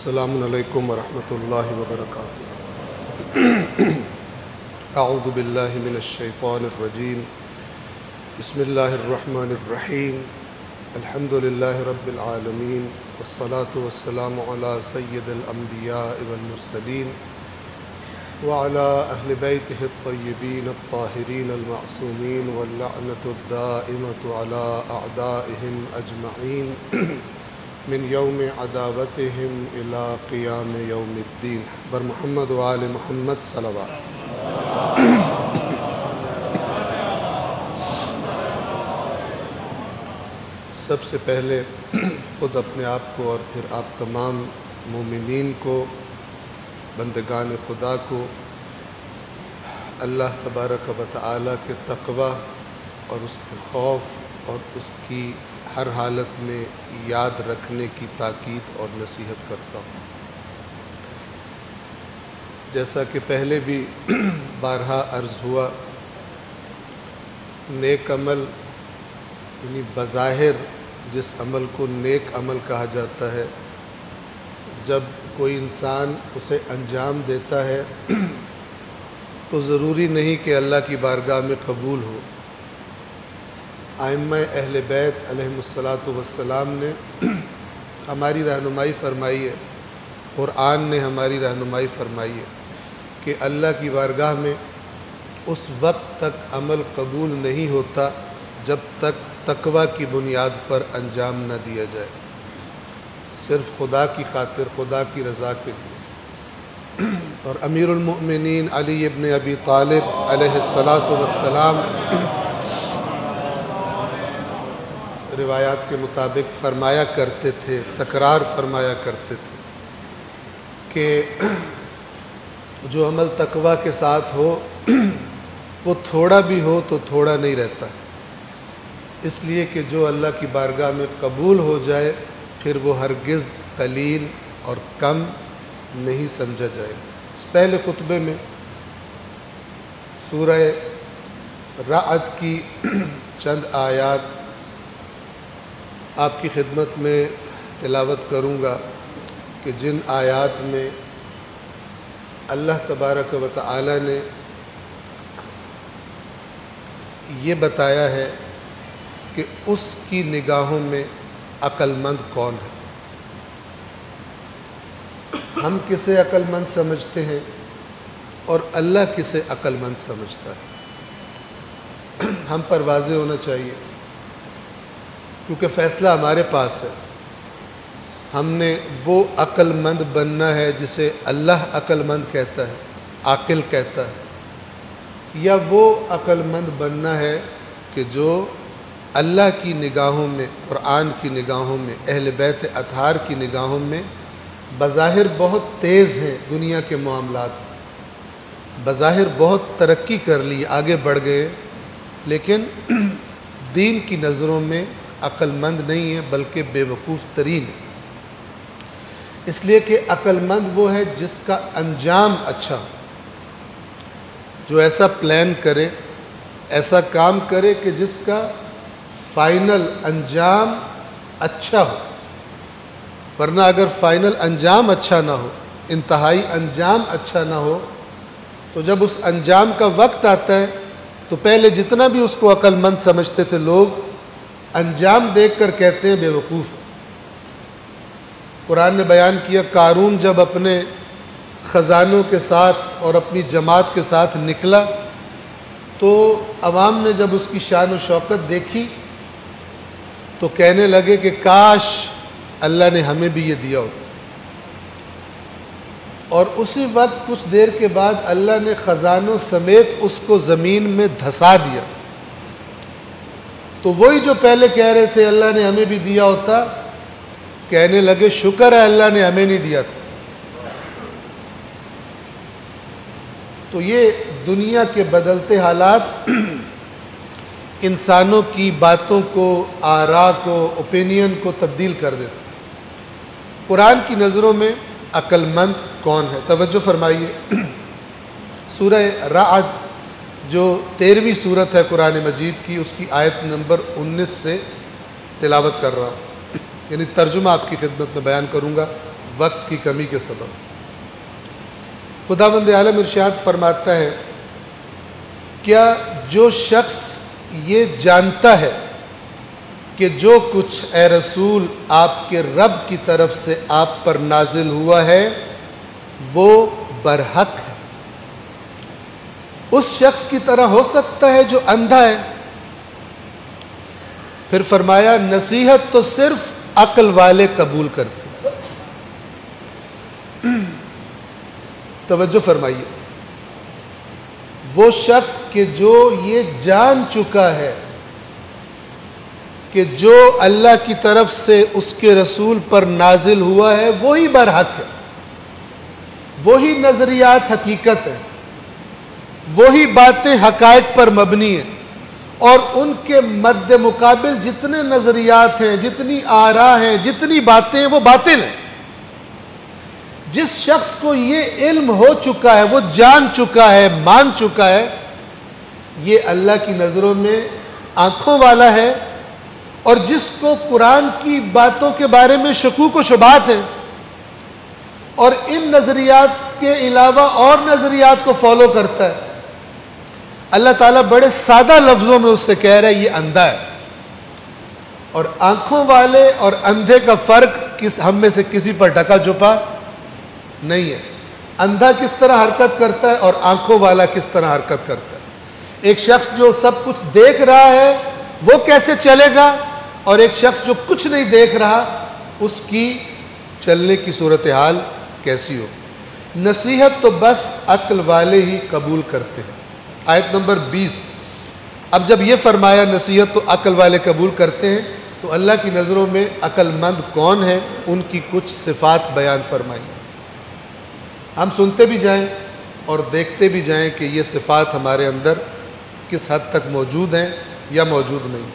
السلام علیکم ورحمۃ اللہ وبرکاتہ۔ اعوذ باللہ من الشیطان الرجیم، بسم اللہ الرحمن الرحیم، الحمد للہ رب العالمین، والصلاة والسلام علی سید الانبیاء والمرسلین وعلی اہل بیتہ الطیبین الطاہرین المعصومین واللعنۃ الدائمۃ علی اعدائہم اجمعین من یوم عداوتہم الی قیام یوم الدین۔ بر محمد و آل محمد صلوات۔ سب سے پہلے خود اپنے آپ کو اور پھر آپ تمام مومنین کو، بندگان خدا کو اللہ تبارک و تعالی کے تقوی اور اس کے خوف اور اس کی ہر حالت میں یاد رکھنے کی تاکید اور نصیحت کرتا ہوں۔ جیسا کہ پہلے بھی بارہا عرض ہوا، نیک عمل یعنی بظاہر جس عمل کو نیک عمل کہا جاتا ہے، جب کوئی انسان اسے انجام دیتا ہے تو ضروری نہیں کہ اللہ کی بارگاہ میں قبول ہو۔ ائمہ اہل بیت علیہم السلام نے ہماری رہنمائی فرمائی ہے، قرآن نے ہماری رہنمائی فرمائی ہے کہ اللہ کی بارگاہ میں اس وقت تک عمل قبول نہیں ہوتا جب تک تقوی کی بنیاد پر انجام نہ دیا جائے، صرف خدا کی خاطر، خدا کی رضا کے لیے۔ اور امیر المؤمنین علی ابن ابی طالب علیہ السلام روایات کے مطابق فرمایا کرتے تھے، تکرار فرمایا کرتے تھے کہ جو عمل تقوی کے ساتھ ہو وہ تھوڑا بھی ہو تو تھوڑا نہیں رہتا، اس لیے کہ جو اللہ کی بارگاہ میں قبول ہو جائے پھر وہ ہرگز قلیل اور کم نہیں سمجھا جائے گا۔ اس پہلے خطبے میں سورہ رعد کی چند آیات آپ کی خدمت میں تلاوت کروں گا کہ جن آیات میں اللہ تبارک و تعالی نے یہ بتایا ہے کہ اس کی نگاہوں میں عقل مند کون ہے۔ ہم کسے عقل مند سمجھتے ہیں اور اللہ کسے عقل مند سمجھتا ہے، ہم پر واضح ہونا چاہیے، کیونکہ فیصلہ ہمارے پاس ہے۔ ہم نے وہ عقل مند بننا ہے جسے اللہ عقل مند کہتا ہے، عاقل کہتا ہے، یا وہ عقل مند بننا ہے کہ جو اللہ کی نگاہوں میں، قرآن کی نگاہوں میں، اہل بیت اطہار کی نگاہوں میں بظاہر بہت تیز ہیں، دنیا کے معاملات بظاہر بہت ترقی کر لی، آگے بڑھ گئے، لیکن دین کی نظروں میں عقل مند نہیں ہے بلکہ بے وقوف ترین ہے۔ اس لیے کہ عقل مند وہ ہے جس کا انجام اچھا ہو، جو ایسا پلان کرے، ایسا کام کرے کہ جس کا فائنل انجام اچھا ہو، ورنہ اگر فائنل انجام اچھا نہ ہو، انتہائی انجام اچھا نہ ہو، تو جب اس انجام کا وقت آتا ہے تو پہلے جتنا بھی اس کو عقل مند سمجھتے تھے لوگ، انجام دیکھ کر کہتے ہیں بے وقوف۔ قرآن نے بیان کیا، قارون جب اپنے خزانوں کے ساتھ اور اپنی جماعت کے ساتھ نکلا تو عوام نے جب اس کی شان و شوکت دیکھی تو کہنے لگے کہ کاش اللہ نے ہمیں بھی یہ دیا ہوتا، اور اسی وقت کچھ دیر کے بعد اللہ نے خزانوں سمیت اس کو زمین میں دھسا دیا۔ تو وہی جو پہلے کہہ رہے تھے اللہ نے ہمیں بھی دیا ہوتا، کہنے لگے شکر ہے اللہ نے ہمیں نہیں دیا تھا۔ تو یہ دنیا کے بدلتے حالات انسانوں کی باتوں کو، آراء کو، اوپینین کو تبدیل کر دیتے۔ قرآن کی نظروں میں عقل مند کون ہے؟ توجہ فرمائیے، سورہ رعد جو 13ویں سورت ہے قرآن مجید کی، اس کی آیت نمبر 19 سے تلاوت کر رہا ہوں، یعنی ترجمہ آپ کی خدمت میں بیان کروں گا۔ وقت کی کمی کے سبب۔ خداوند عالم ارشاد فرماتا ہے، کیا جو شخص یہ جانتا ہے کہ جو کچھ اے رسول آپ کے رب کی طرف سے آپ پر نازل ہوا ہے وہ برحق ہے، اس شخص کی طرح ہو سکتا ہے جو اندھا ہے؟ پھر فرمایا نصیحت تو صرف عقل والے قبول کرتے ہیں۔ توجہ فرمائیے، وہ شخص کہ جو یہ جان چکا ہے کہ جو اللہ کی طرف سے اس کے رسول پر نازل ہوا ہے وہی برحق ہے، وہی نظریات حقیقت ہے، وہی باتیں حقائق پر مبنی ہیں، اور ان کے مد مقابل جتنے نظریات ہیں، جتنی آراء ہیں، جتنی باتیں ہیں وہ باطل ہیں۔ جس شخص کو یہ علم ہو چکا ہے، وہ جان چکا ہے، مان چکا ہے، یہ اللہ کی نظروں میں آنکھوں والا ہے، اور جس کو قرآن کی باتوں کے بارے میں شکوک و شبہات ہیں اور ان نظریات کے علاوہ اور نظریات کو فالو کرتا ہے، اللہ تعالیٰ بڑے سادہ لفظوں میں اس سے کہہ رہا ہے یہ اندھا ہے۔ اور آنکھوں والے اور اندھے کا فرق ہم میں سے کسی پر ڈھکا چھپا نہیں ہے۔ اندھا کس طرح حرکت کرتا ہے اور آنکھوں والا کس طرح حرکت کرتا ہے۔ ایک شخص جو سب کچھ دیکھ رہا ہے وہ کیسے چلے گا، اور ایک شخص جو کچھ نہیں دیکھ رہا اس کی چلنے کی صورتحال کیسی ہو۔ نصیحت تو بس عقل والے ہی قبول کرتے ہیں۔ آیت نمبر 20۔ اب جب یہ فرمایا نصیحت تو عقل والے قبول کرتے ہیں، تو اللہ کی نظروں میں عقل مند کون ہے، ان کی کچھ صفات بیان فرمائی۔ ہم سنتے بھی جائیں اور دیکھتے بھی جائیں کہ یہ صفات ہمارے اندر کس حد تک موجود ہیں یا موجود نہیں۔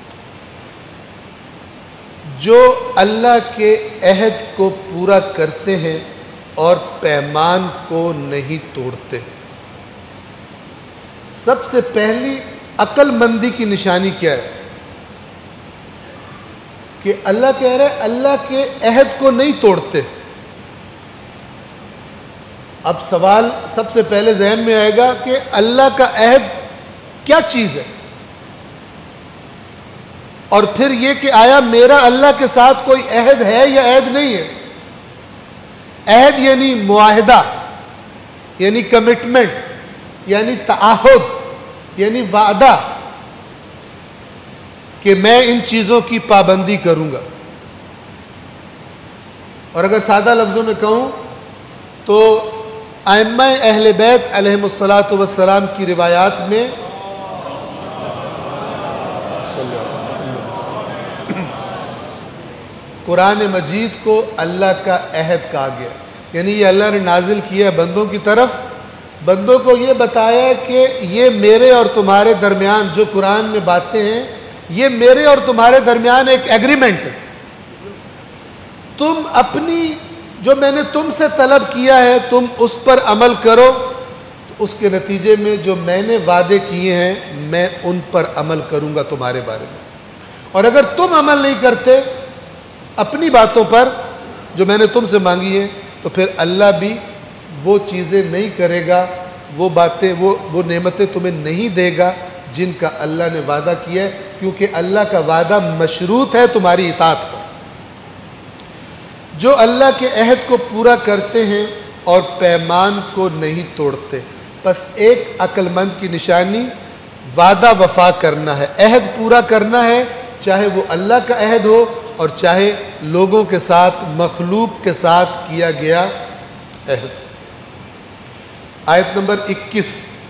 جو اللہ کے عہد کو پورا کرتے ہیں اور پیمان کو نہیں توڑتے۔ سب سے پہلی عقل مندی کی نشانی کیا ہے کہ اللہ کہہ رہا ہے اللہ کے عہد کو نہیں توڑتے۔ اب سوال سب سے پہلے ذہن میں آئے گا کہ اللہ کا عہد کیا چیز ہے، اور پھر یہ کہ آیا میرا اللہ کے ساتھ کوئی عہد ہے یا عہد نہیں ہے۔ عہد یعنی معاہدہ، یعنی کمٹمنٹ، یعنی تعہد، یعنی وعدہ کہ میں ان چیزوں کی پابندی کروں گا۔ اور اگر سادہ لفظوں میں کہوں تو ائمہ اہل بیت علیہم الصلاۃ والسلام کی روایات میں قرآن مجید کو اللہ کا عہد کہا گیا، یعنی یہ اللہ نے نازل کیا ہے بندوں کی طرف، بندوں کو یہ بتایا کہ یہ میرے اور تمہارے درمیان جو قرآن میں باتیں ہیں یہ میرے اور تمہارے درمیان ایک ایگریمنٹ ہے۔ تم اپنی جو میں نے تم سے طلب کیا ہے تم اس پر عمل کرو، تو اس کے نتیجے میں جو میں نے وعدے کیے ہیں میں ان پر عمل کروں گا تمہارے بارے میں۔ اور اگر تم عمل نہیں کرتے اپنی باتوں پر جو میں نے تم سے مانگی ہیں، تو پھر اللہ بھی وہ چیزیں نہیں کرے گا، وہ باتیں وہ نعمتیں تمہیں نہیں دے گا جن کا اللہ نے وعدہ کیا ہے، کیونکہ اللہ کا وعدہ مشروط ہے تمہاری اطاعت پر۔ جو اللہ کے عہد کو پورا کرتے ہیں اور پیمان کو نہیں توڑتے۔ بس ایک عقل مند کی نشانی وعدہ وفا کرنا ہے، عہد پورا کرنا ہے، چاہے وہ اللہ کا عہد ہو اور چاہے لوگوں کے ساتھ، مخلوق کے ساتھ کیا گیا عہد۔ آیت نمبر 21،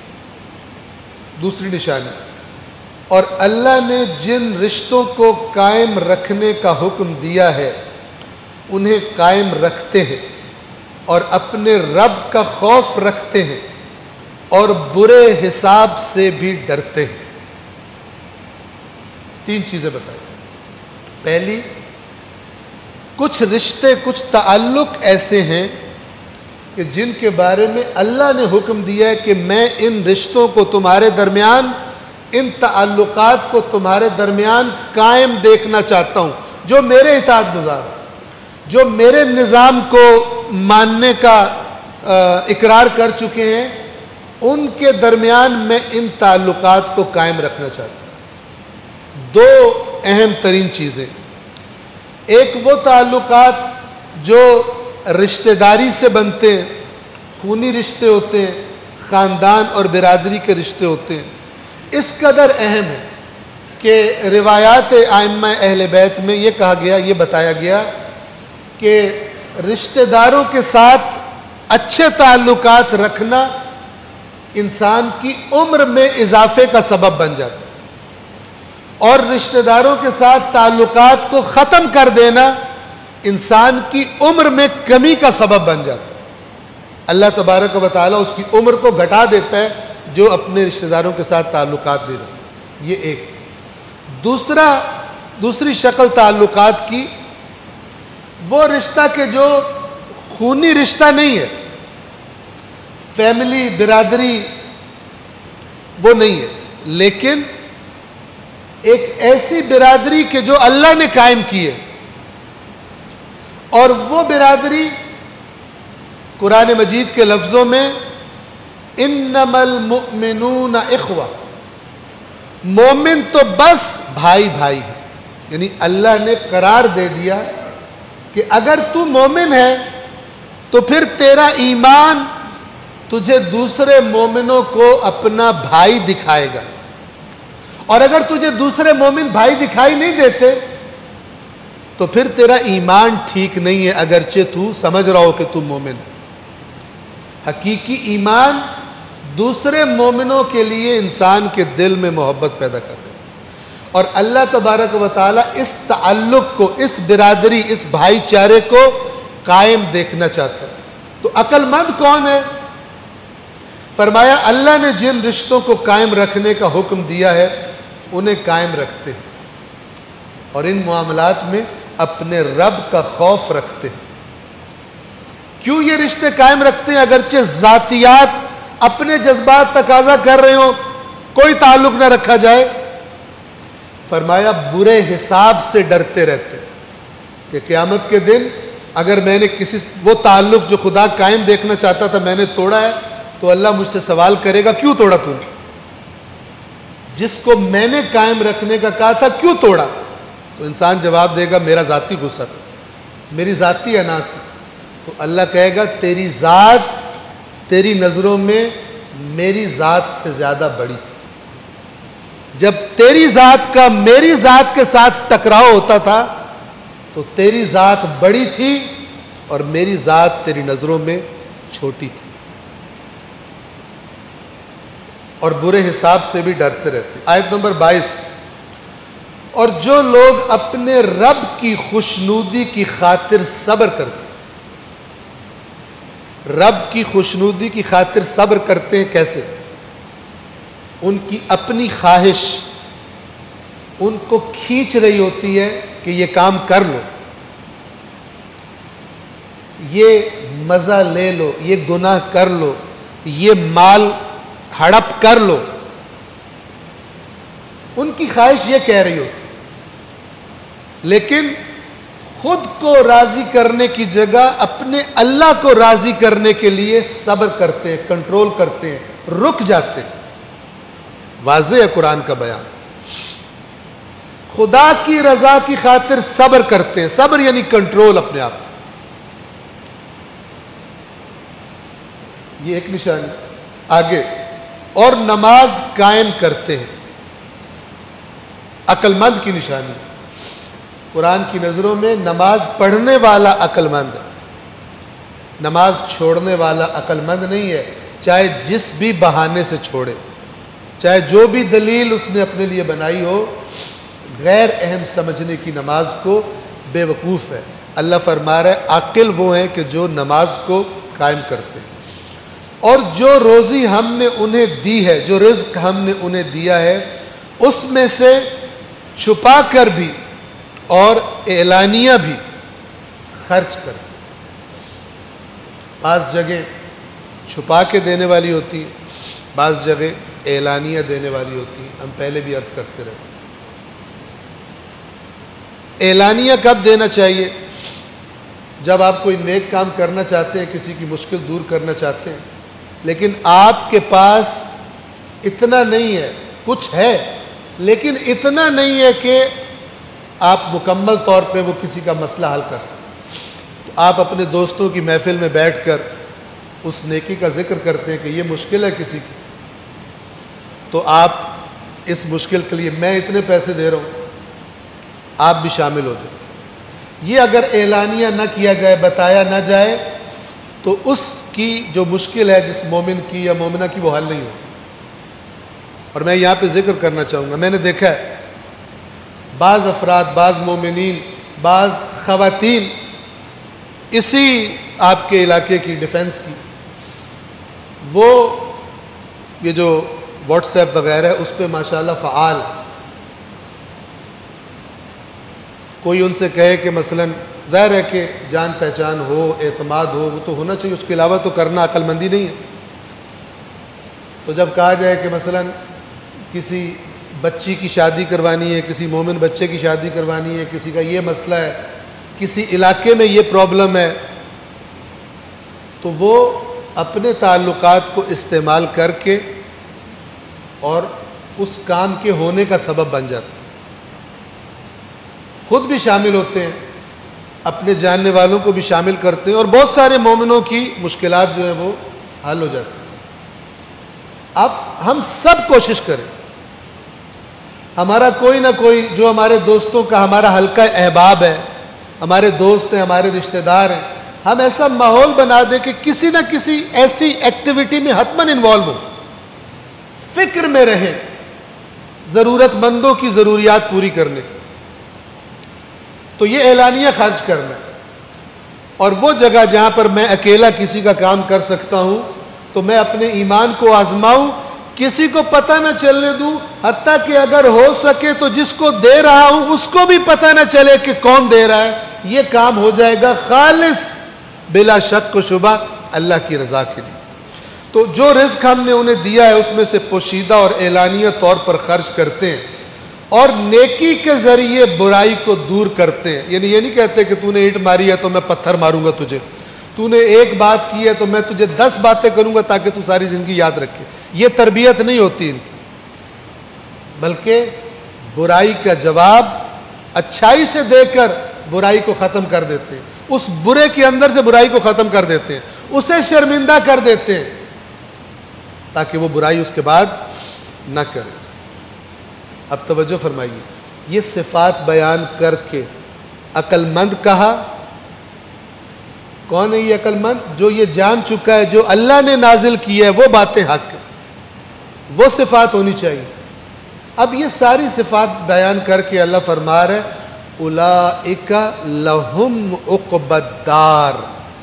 دوسری نشانی، اور اللہ نے جن رشتوں کو قائم رکھنے کا حکم دیا ہے انہیں قائم رکھتے ہیں اور اپنے رب کا خوف رکھتے ہیں اور برے حساب سے بھی ڈرتے ہیں۔ تین چیزیں بتائیں۔ پہلی، کچھ رشتے، کچھ تعلق ایسے ہیں کہ جن کے بارے میں اللہ نے حکم دیا ہے کہ میں ان رشتوں کو تمہارے درمیان، ان تعلقات کو تمہارے درمیان قائم دیکھنا چاہتا ہوں، جو میرے اطاعت گزار۔ جو میرے نظام کو ماننے کا اقرار کر چکے ہیں، ان کے درمیان میں ان تعلقات کو قائم رکھنا چاہتا ہوں۔ دو اہم ترین چیزیں، ایک وہ تعلقات جو رشتہ داری سے بنتے ہیں، خونی رشتے ہوتے ہیں، خاندان اور برادری کے رشتے ہوتے ہیں، اس قدر اہم ہے کہ روایات ائمہ اہل بیت میں یہ کہا گیا، یہ بتایا گیا کہ رشتہ داروں کے ساتھ اچھے تعلقات رکھنا انسان کی عمر میں اضافے کا سبب بن جاتا ہے، اور رشتہ داروں کے ساتھ تعلقات کو ختم کر دینا انسان کی عمر میں کمی کا سبب بن جاتا ہے۔ اللہ تبارک و تعالیٰ اس کی عمر کو گھٹا دیتا ہے جو اپنے رشتہ داروں کے ساتھ تعلقات دے رہا۔ یہ ایک۔ دوسری شکل تعلقات کی، وہ رشتہ کہ جو خونی رشتہ نہیں ہے، فیملی برادری وہ نہیں ہے، لیکن ایک ایسی برادری کہ جو اللہ نے قائم کی ہے، اور وہ برادری قرآن مجید کے لفظوں میں انما المؤمنون اخوہ، مومن تو بس بھائی بھائی ہے، یعنی اللہ نے قرار دے دیا کہ اگر تو مومن ہے تو پھر تیرا ایمان تجھے دوسرے مومنوں کو اپنا بھائی دکھائے گا، اور اگر تجھے دوسرے مومن بھائی دکھائی نہیں دیتے تو پھر تیرا ایمان ٹھیک نہیں ہے، اگرچہ تو سمجھ رہا ہو کہ تو مومن ہے۔ حقیقی ایمان دوسرے مومنوں کے لیے انسان کے دل میں محبت پیدا کر دیتا ہے، اور اللہ تبارک و تعالیٰ اس تعلق کو، اس برادری، اس بھائی چارے کو قائم دیکھنا چاہتا ہے۔ تو عقل مند کون ہے؟ فرمایا اللہ نے جن رشتوں کو قائم رکھنے کا حکم دیا ہے انہیں قائم رکھتے ہیں، اور ان معاملات میں اپنے رب کا خوف رکھتے ہیں۔ کیوں یہ رشتے قائم رکھتے ہیں؟ اگرچہ ذاتیات اپنے جذبات تقاضا کر رہے ہوں کوئی تعلق نہ رکھا جائے، فرمایا برے حساب سے ڈرتے رہتے کہ قیامت کے دن اگر میں نے وہ تعلق جو خدا قائم دیکھنا چاہتا تھا میں نے توڑا ہے تو اللہ مجھ سے سوال کرے گا کیوں توڑا تو نے؟ جس کو میں نے قائم رکھنے کا کہا تھا کیوں توڑا؟ تو انسان جواب دے گا میرا ذاتی غصہ تھا، میری ذاتی انا تھی۔ تو اللہ کہے گا تیری ذات تیری نظروں میں میری ذات سے زیادہ بڑی تھی۔ جب تیری ذات کا میری ذات کے ساتھ ٹکراؤ ہوتا تھا تو تیری ذات بڑی تھی اور میری ذات تیری نظروں میں چھوٹی تھی، اور برے حساب سے بھی ڈرتے رہتے۔ آیت نمبر 22، اور جو لوگ اپنے رب کی خوشنودی کی خاطر صبر کرتے، رب کی خوشنودی کی خاطر صبر کرتے ہیں کیسے؟ ان کی اپنی خواہش ان کو کھینچ رہی ہوتی ہے کہ یہ کام کر لو، یہ مزہ لے لو، یہ گناہ کر لو، یہ مال ہڑپ کر لو، ان کی خواہش یہ کہہ رہی ہوتی، لیکن خود کو راضی کرنے کی جگہ اپنے اللہ کو راضی کرنے کے لیے صبر کرتے ہیں، کنٹرول کرتے ہیں، رک جاتے ہیں۔ واضح ہے قرآن کا بیان، خدا کی رضا کی خاطر صبر کرتے ہیں، صبر یعنی کنٹرول اپنے آپ۔ یہ ایک نشانی۔ آگے، اور نماز قائم کرتے ہیں، عقل مند کی نشانی۔ قرآن کی نظروں میں نماز پڑھنے والا عقل مند ہے، نماز چھوڑنے والا عقل مند نہیں ہے، چاہے جس بھی بہانے سے چھوڑے، چاہے جو بھی دلیل اس نے اپنے لیے بنائی ہو، غیر اہم سمجھنے کی نماز کو بے وقوف ہے۔ اللہ فرما رہا ہے عاقل وہ ہیں کہ جو نماز کو قائم کرتے ہیں، اور جو روزی ہم نے انہیں دی ہے، جو رزق ہم نے انہیں دیا ہے، اس میں سے چھپا کر بھی اور اعلانیہ بھی خرچ کرتے ہیں۔ بعض جگہ چھپا کے دینے والی ہوتی ہیں، بعض جگہ اعلانیہ دینے والی ہوتی ہیں، ہم پہلے بھی عرض کرتے رہے۔ اعلانیہ کب دینا چاہیے؟ جب آپ کوئی نیک کام کرنا چاہتے ہیں، کسی کی مشکل دور کرنا چاہتے ہیں، لیکن آپ کے پاس اتنا نہیں ہے، کچھ ہے لیکن اتنا نہیں ہے کہ آپ مکمل طور پہ وہ کسی کا مسئلہ حل کر سکیں، تو آپ اپنے دوستوں کی محفل میں بیٹھ کر اس نیکی کا ذکر کرتے ہیں کہ یہ مشکل ہے کسی کی، تو آپ اس مشکل کے لیے میں اتنے پیسے دے رہا ہوں، آپ بھی شامل ہو جائیں۔ یہ اگر اعلانیہ نہ کیا جائے، بتایا نہ جائے، تو اس کی جو مشکل ہے جس مومن کی یا مومنہ کی، وہ حل نہیں ہو۔ اور میں یہاں پہ ذکر کرنا چاہوں گا، میں نے دیکھا ہے بعض افراد، بعض مومنین، بعض خواتین اسی آپ کے علاقے کی ڈیفنس کی، وہ یہ جو واٹس ایپ وغیرہ ہے اس پہ ماشاءاللہ فعال، کوئی ان سے کہے کہ مثلا ظاہر ہے کہ جان پہچان ہو، اعتماد ہو، وہ تو ہونا چاہیے، اس کے علاوہ تو کرنا عقل مندی نہیں ہے۔ تو جب کہا جائے کہ مثلا کسی بچی کی شادی کروانی ہے، کسی مومن بچے کی شادی کروانی ہے، کسی کا یہ مسئلہ ہے، کسی علاقے میں یہ پرابلم ہے، تو وہ اپنے تعلقات کو استعمال کر کے اور اس کام کے ہونے کا سبب بن جاتے ہیں، خود بھی شامل ہوتے ہیں، اپنے جاننے والوں کو بھی شامل کرتے ہیں، اور بہت سارے مومنوں کی مشکلات جو ہیں وہ حل ہو جاتی ہیں۔ اب ہم سب کوشش کریں، ہمارا کوئی نہ کوئی جو ہمارے دوستوں کا ہمارا حلقہ احباب ہے، ہمارے دوست ہیں، ہمارے رشتہ دار ہیں، ہم ایسا ماحول بنا دیں کہ کسی نہ کسی ایسی ایکٹیویٹی میں حتماً انوالو ہو، فکر میں رہیں ضرورت مندوں کی ضروریات پوری کرنے کی۔ تو یہ اعلانیہ خرچ کرنا ہے، اور وہ جگہ جہاں پر میں اکیلا کسی کا کام کر سکتا ہوں تو میں اپنے ایمان کو آزماؤں، کسی کو پتہ نہ چلنے دوں، حتیٰ کہ اگر ہو سکے تو جس کو دے رہا ہوں اس کو بھی پتہ نہ چلے کہ کون دے رہا ہے۔ یہ کام ہو جائے گا خالص بلا شک و شبہ اللہ کی رضا کے لیے۔ تو جو رزق ہم نے انہیں دیا ہے اس میں سے پوشیدہ اور اعلانیہ طور پر خرچ کرتے ہیں، اور نیکی کے ذریعے برائی کو دور کرتے ہیں۔ یعنی یہ نہیں کہتے کہ تو نے اینٹ ماری ہے تو میں پتھر ماروں گا تجھے، تو نے ایک بات کی ہے تو میں تجھے 10 باتیں کروں گا تاکہ تو ساری زندگی یاد رکھے۔ یہ تربیت نہیں ہوتی ان کی، بلکہ برائی کا جواب اچھائی سے دے کر برائی کو ختم کر دیتے ہیں، اس برے کے اندر سے برائی کو ختم کر دیتے ہیں، اسے شرمندہ کر دیتے ہیں تاکہ وہ برائی اس کے بعد نہ کرے۔ اب توجہ فرمائیے، یہ صفات بیان کر کے عقل مند کہا۔ کون ہے یہ عقل مند؟ جو یہ جان چکا ہے جو اللہ نے نازل کی ہے وہ باتیں حق ہے، وہ صفات ہونی چاہیے۔ اب یہ ساری صفات بیان کر کے اللہ فرما رہا ہے اولئک لہم عقبی الدار،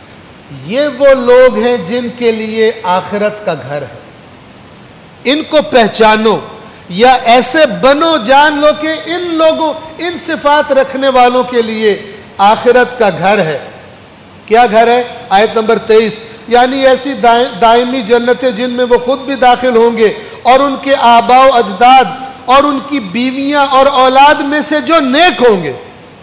یہ وہ لوگ ہیں جن کے لیے آخرت کا گھر ہے۔ ان کو پہچانو یا ایسے بنو، جان لو کہ ان لوگوں، ان صفات رکھنے والوں کے لیے آخرت کا گھر ہے۔ کیا گھر ہے؟ آیت نمبر 23، یعنی ایسی دائمی جنتیں جن میں وہ خود بھی داخل ہوں گے اور ان کے آباء و اجداد اور ان کی بیویاں اور اولاد میں سے جو نیک ہوں گے۔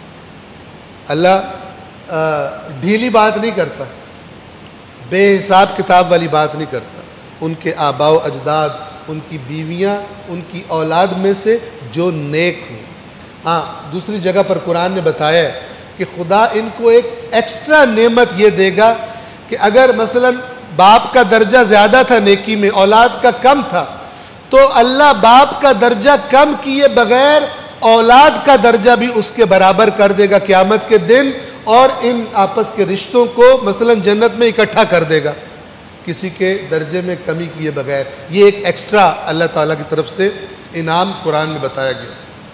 اللہ ڈھیلی بات نہیں کرتا، بے حساب کتاب والی بات نہیں کرتا۔ ان کے آباء و اجداد، ان کی بیویاں، ان کی اولاد میں سے جو نیک ہوں۔ ہاں، دوسری جگہ پر قرآن نے بتایا ہے کہ خدا ان کو ایک ایکسٹرا نعمت یہ دے گا کہ اگر مثلا باپ کا درجہ زیادہ تھا نیکی میں، اولاد کا کم تھا، تو اللہ باپ کا درجہ کم کیے بغیر اولاد کا درجہ بھی اس کے برابر کر دے گا قیامت کے دن، اور ان آپس کے رشتوں کو مثلا جنت میں اکٹھا کر دے گا کسی کے درجے میں کمی کیے بغیر۔ یہ ایک ایکسٹرا اللہ تعالیٰ کی طرف سے انعام قرآن میں بتایا گیا۔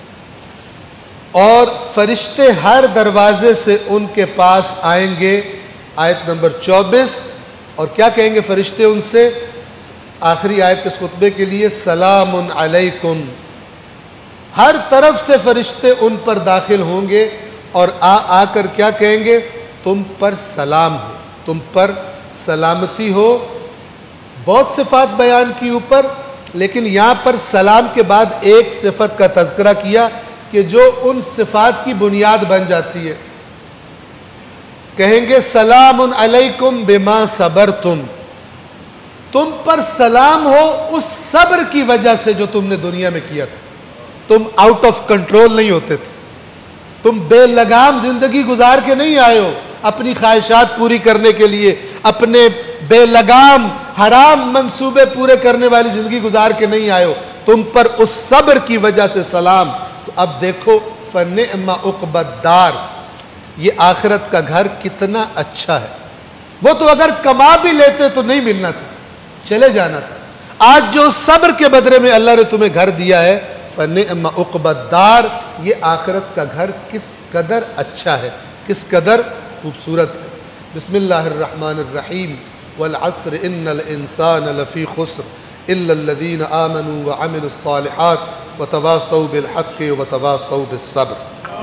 اور فرشتے ہر دروازے سے ان کے پاس آئیں گے، آیت نمبر 24، اور کیا کہیں گے فرشتے ان سے؟ آخری آیت اس خطبے کے لیے سلام علیکم، ہر طرف سے فرشتے ان پر داخل ہوں گے اور آ کر کیا کہیں گے؟ تم پر سلام ہو، تم پر سلامتی ہو۔ بہت صفات بیان کی اوپر، لیکن یہاں پر سلام کے بعد ایک صفت کا تذکرہ کیا کہ جو ان صفات کی بنیاد بن جاتی ہے۔ کہیں گے سلام علیکم بما صبرتم، تم پر سلام ہو اس صبر کی وجہ سے جو تم نے دنیا میں کیا تھا. تم آؤٹ آف کنٹرول نہیں ہوتے تھے، تم بے لگام زندگی گزار کے نہیں آئے ہو اپنی خواہشات پوری کرنے کے لیے، اپنے بے لگام حرام منصوبے پورے کرنے والی زندگی گزار کے نہیں آئے ہو، تم پر اس صبر کی وجہ سے سلام. تو اب دیکھو فنعم عقبی الدار، یہ آخرت کا گھر کتنا اچھا ہے. وہ تو اگر کما بھی لیتے تو نہیں ملنا تھا، چلے جانا تھا. آج جو صبر کے بدلے میں اللہ نے تمہیں گھر دیا ہے، فنعم عقبی الدار، یہ آخرت کا گھر کس قدر اچھا ہے، کس قدر خوبصورت ہے. بسم اللہ الرحمن الرحیم. والعصر ان الانسان لفی خسر الا الذین آمنوا وعملوا الصالحات وتواصوا بالحق وتواصوا بالصبر.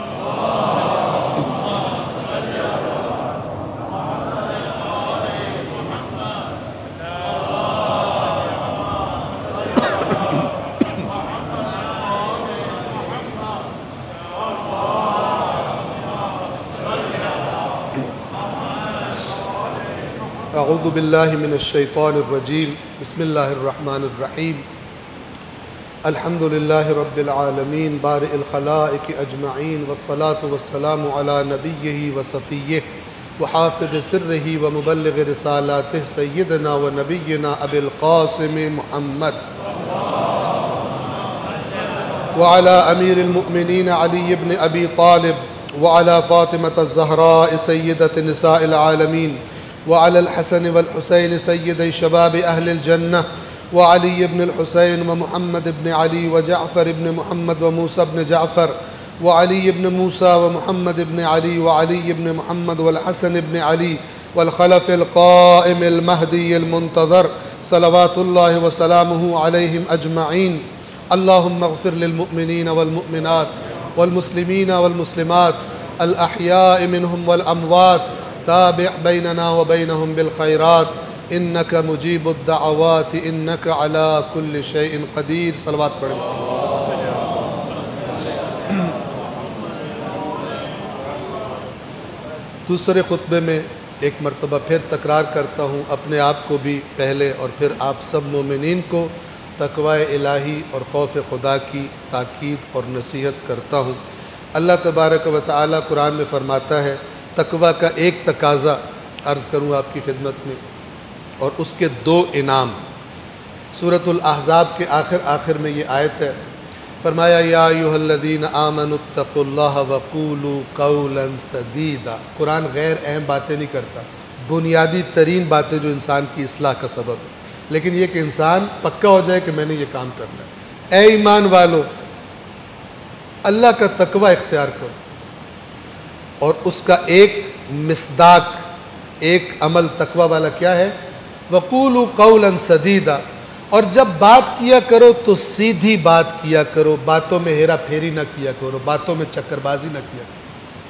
اعوذ باللہ من الشیطان الرجیم. بسم اللہ الرحمن الرحیم. الحمد للہ رب العالمین بارئ الخلائق اجمعین والصلاة والسلام علی نبیہ وصفیہ وحافظ سرہ ومبلغ رسالاتہ سیدنا ونبینا ابی القاسم محمد وعلی امیر المؤمنین علی بن ابی طالب وعلی فاطمة الزہراء سیدۃ نساء العالمین وعلى الحسن والحسين سيدي شباب أهل الجنة وعلي بن الحسين ومحمد بن علي وجعفر بن محمد وموسى بن جعفر وعلي بن موسى ومحمد بن علي وعلي بن محمد والحسن بن علي والخلف القائم المهدي المنتظر صلوات الله وسلامه عليهم أجمعين. اللهم اغفر للمؤمنين والمؤمنات والمسلمين والمسلمات الأحياء منهم والأموات تابع بيننا وبينهم بالخيرات إنك مجيب الدعوات إنك على كل شيء قدير. صلوات پڑھیں. دوسرے خطبے میں ایک مرتبہ پھر تکرار کرتا ہوں، اپنے آپ کو بھی پہلے اور پھر آپ سب مومنین کو تقوی الہی اور خوف خدا کی تاکید اور نصیحت کرتا ہوں. اللہ تبارک و تعالی قرآن میں فرماتا ہے، تقوی کا ایک تقاضا عرض کروں آپ کی خدمت میں اور اس کے دو انعام. سورۃ الاحزاب کے آخر میں یہ آیت ہے، فرمایا یا ایھا الذین آمنوا اتقوا اللہ وقولوا قولا سدیدا. قرآن غیر اہم باتیں نہیں کرتا، بنیادی ترین باتیں جو انسان کی اصلاح کا سبب ہے، لیکن یہ کہ انسان پکا ہو جائے کہ میں نے یہ کام کرنا ہے. اے ایمان والو، اللہ کا تقوی اختیار کرو، اور اس کا ایک مصداق، ایک عمل تقوی والا کیا ہے؟ وقولوا قولا سدیدا. اور جب بات کیا کرو تو سیدھی بات کیا کرو، باتوں میں ہیرا پھیری نہ کیا کرو، باتوں میں چکر بازی نہ کیا کرو.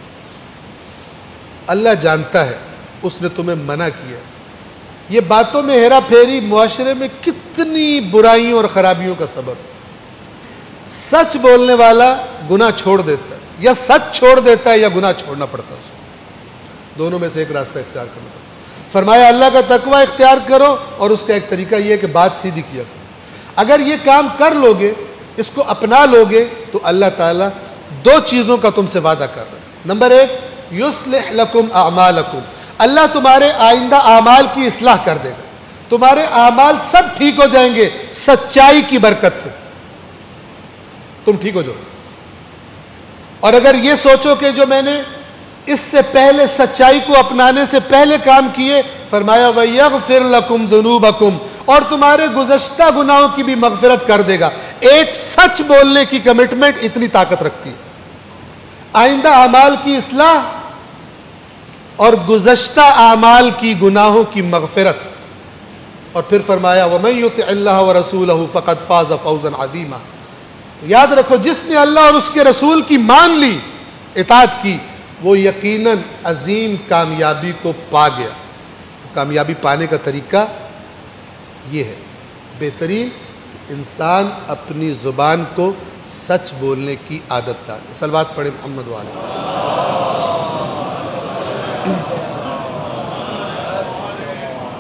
اللہ جانتا ہے، اس نے تمہیں منع کیا. یہ باتوں میں ہیرا پھیری معاشرے میں کتنی برائیوں اور خرابیوں کا سبب ہے. سچ بولنے والا گناہ چھوڑ دیتا ہے، یا سچ چھوڑ دیتا ہے یا گناہ چھوڑنا پڑتا ہے. اس کو دونوں میں سے ایک راستہ اختیار کرنا پڑتا ہے. فرمایا اللہ کا تقوی اختیار کرو، اور اس کا ایک طریقہ یہ ہے کہ بات سیدھی کیا کرو. اگر یہ کام کر لو گے، اس کو اپنا لو گے، تو اللہ تعالیٰ دو چیزوں کا تم سے وعدہ کر رہا ہے. نمبر ایک، یصلح لکم اعمالکم، اللہ تمہارے آئندہ اعمال کی اصلاح کر دے گا. تمہارے اعمال سب ٹھیک ہو جائیں گے سچائی کی برکت سے، تم ٹھیک ہو جاؤ. اور اگر یہ سوچو کہ جو میں نے اس سے پہلے سچائی کو اپنانے سے پہلے کام کیے، فرمایا وَيَغْفِرْ لَكُمْ ذُنُوبَكُمْ، اور تمہارے گزشتہ گناہوں کی بھی مغفرت کر دے گا. ایک سچ بولنے کی کمٹمنٹ اتنی طاقت رکھتی ہے. آئندہ اعمال کی اصلاح اور گزشتہ اعمال کی گناہوں کی مغفرت. اور پھر فرمایا وَمَن يُطِعِ اللَّهَ وَرَسُولَهُ فَقَدْ فَازَ فَوْزًا عَظِيمًا. یاد رکھو، جس نے اللہ اور اس کے رسول کی مان لی، اطاعت کی، وہ یقیناً عظیم کامیابی کو پا گیا. کامیابی پانے کا طریقہ یہ ہے، بہترین انسان اپنی زبان کو سچ بولنے کی عادت ڈالے. صلوات پڑھیں محمد والے.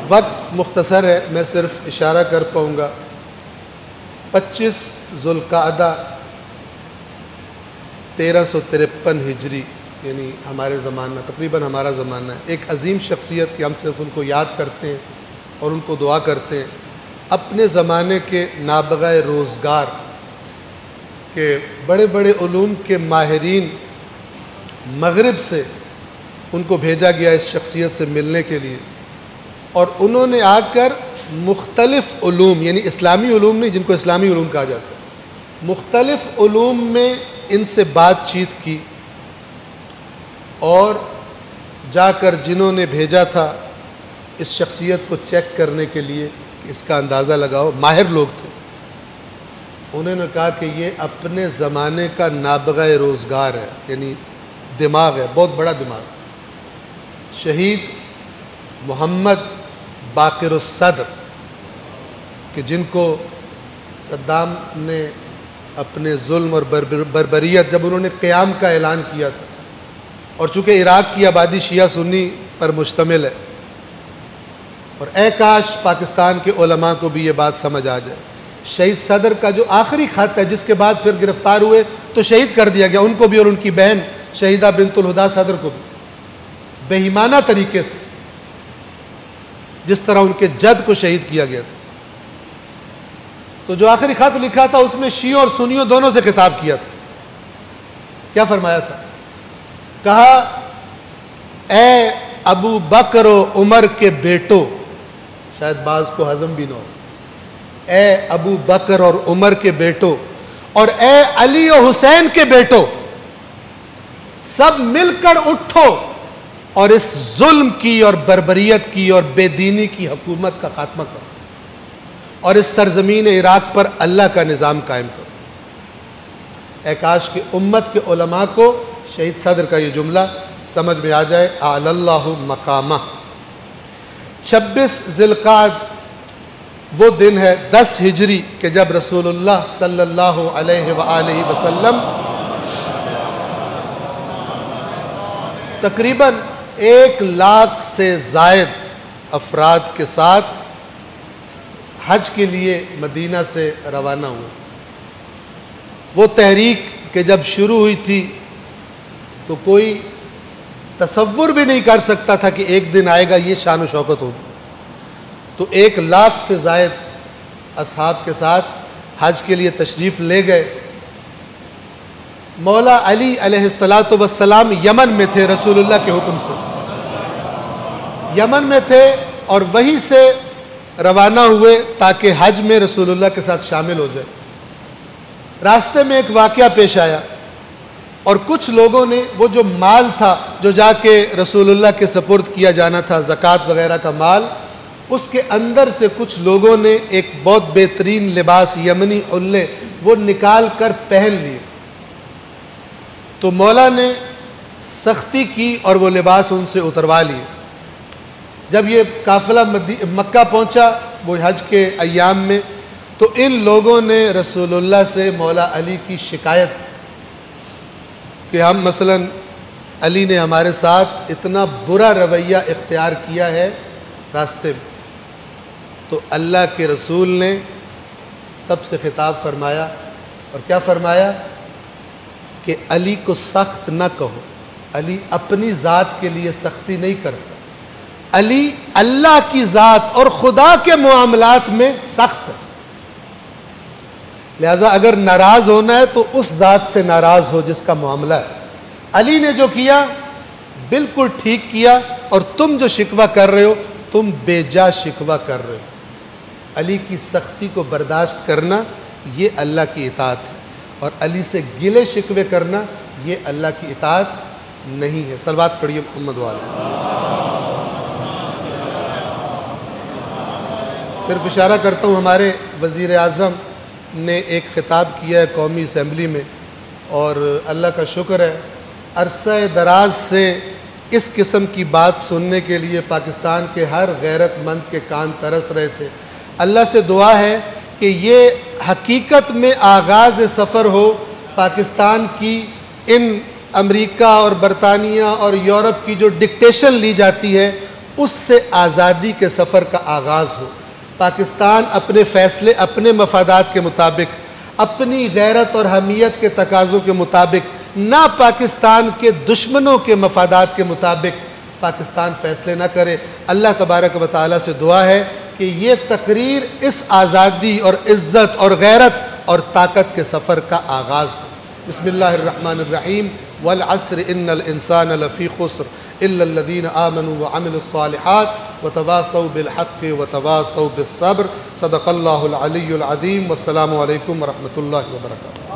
وقت مختصر ہے، میں صرف اشارہ کر پاؤں گا۔ 25 ذوالقعدہ 1353 ہجری، یعنی ہمارے زمانہ، تقریباً ہمارا زمانہ ہے، ایک عظیم شخصیت کہ ہم صرف ان کو یاد کرتے ہیں اور ان کو دعا کرتے ہیں۔ اپنے زمانے کے نابغہ روزگار کہ بڑے بڑے علوم کے ماہرین مغرب سے ان کو بھیجا گیا اس شخصیت سے ملنے کے لیے، اور انہوں نے آ کر مختلف علوم، یعنی اسلامی علوم نہیں، جن کو اسلامی علوم کہا جاتا ہے، مختلف علوم میں ان سے بات چیت کی، اور جا کر جنہوں نے بھیجا تھا اس شخصیت کو چیک کرنے کے لیے کہ اس کا اندازہ لگاؤ، ماہر لوگ تھے، انہوں نے کہا کہ یہ اپنے زمانے کا نابغہ روزگار ہے، یعنی دماغ ہے، بہت بڑا دماغ۔ شہید محمد باقر الصدر، کہ جن کو صدام نے اپنے ظلم اور بربریت، جب انہوں نے قیام کا اعلان کیا تھا، اور چونکہ عراق کی آبادی شیعہ سنی پر مشتمل ہے، اور اے کاش پاکستان کے علماء کو بھی یہ بات سمجھ آ جائے، شہید صدر کا جو آخری خط ہے، جس کے بعد پھر گرفتار ہوئے تو شہید کر دیا گیا، ان کو بھی اور ان کی بہن شہیدہ بنت الہدیٰ صدر کو بھی، بے ایمانہ طریقے سے، جس طرح ان کے جد کو شہید کیا گیا تھا۔ تو جو آخری خط لکھا تھا اس میں شیعوں اور سنیوں دونوں سے خطاب کیا تھا۔ کیا فرمایا تھا؟ کہا اے ابو بکر و عمر کے بیٹو، شاید بعض کو ہضم بھی نہ ہو، اے ابو بکر اور عمر کے بیٹو، اور اے علی و حسین کے بیٹو، سب مل کر اٹھو اور اس ظلم کی اور بربریت کی اور بے دینی کی حکومت کا خاتمہ کرو، اور اس سرزمین عراق پر اللہ کا نظام قائم کرو۔ اے کاش کہ امت کے علماء کو شہید صدر کا یہ جملہ سمجھ میں آ جائے، اعلی اللہ مقامہ۔ 26 ذوالقعدہ وہ دن ہے 10 ہجری کہ جب رسول اللہ صلی اللہ علیہ وآلہ وسلم تقریباً 1 لاکھ سے زائد افراد کے ساتھ حج کے لیے مدینہ سے روانہ ہوئے۔ وہ تحریک کہ جب شروع ہوئی تھی تو کوئی تصور بھی نہیں کر سکتا تھا کہ ایک دن آئے گا یہ شان و شوکت ہوگی۔ تو 1 لاکھ سے زائد اصحاب کے ساتھ حج کے لیے تشریف لے گئے۔ مولا علی علیہ السلام یمن میں تھے، رسول اللہ کے حکم سے یمن میں تھے، اور وہیں سے روانہ ہوئے تاکہ حج میں رسول اللہ کے ساتھ شامل ہو جائے۔ راستے میں ایک واقعہ پیش آیا، اور کچھ لوگوں نے وہ جو مال تھا جو جا کے رسول اللہ کے سپرد کیا جانا تھا، زکوٰۃ وغیرہ کا مال، اس کے اندر سے کچھ لوگوں نے ایک بہت بہترین لباس یمنی علے وہ نکال کر پہن لیے۔ تو مولا نے سختی کی اور وہ لباس ان سے اتروا لیے۔ جب یہ قافلہ مکہ پہنچا وہ حج کے ایام میں، تو ان لوگوں نے رسول اللہ سے مولا علی کی شکایت کہ ہم مثلا علی نے ہمارے ساتھ اتنا برا رویہ اختیار کیا ہے راستے میں۔ تو اللہ کے رسول نے سب سے خطاب فرمایا، اور کیا فرمایا کہ علی کو سخت نہ کہو، علی اپنی ذات کے لیے سختی نہیں کرتا، علی اللہ کی ذات اور خدا کے معاملات میں سخت ہے، لہذا اگر ناراض ہونا ہے تو اس ذات سے ناراض ہو جس کا معاملہ ہے۔ علی نے جو کیا بالکل ٹھیک کیا، اور تم جو شکوہ کر رہے ہو تم بے جا شکوہ کر رہے ہو۔ علی کی سختی کو برداشت کرنا یہ اللہ کی اطاعت ہے، اور علی سے گلے شکوے کرنا یہ اللہ کی اطاعت نہیں ہے۔ صلوات پڑھیے محمد والے۔ صرف اشارہ کرتا ہوں، ہمارے وزیر اعظم نے ایک خطاب کیا ہے قومی اسمبلی میں، اور اللہ کا شکر ہے عرصہ دراز سے اس قسم کی بات سننے کے لیے پاکستان کے ہر غیرت مند کے کان ترس رہے تھے۔ اللہ سے دعا ہے کہ یہ حقیقت میں آغاز سفر ہو پاکستان کی ان امریکہ اور برطانیہ اور یورپ کی جو ڈکٹیشن لی جاتی ہے اس سے آزادی کے سفر کا آغاز ہو۔ پاکستان اپنے فیصلے اپنے مفادات کے مطابق، اپنی غیرت اور حمیت کے تقاضوں کے مطابق، نہ پاکستان کے دشمنوں کے مفادات کے مطابق پاکستان فیصلے نہ کرے۔ اللہ تبارک و تعالیٰ سے دعا ہے کہ یہ تقریر اس آزادی اور عزت اور غیرت اور طاقت کے سفر کا آغاز ہو۔ بسم اللہ الرحمن الرحیم۔ والعصر ان الانسان لفی خسر الا الذین آمنوا وعملوا الصالحات وتواصوا بالحق وتواصوا بالصبر۔ صدق اللہ العلی العظیم۔ والسلام علیکم ورحمۃ اللہ وبرکاتہ۔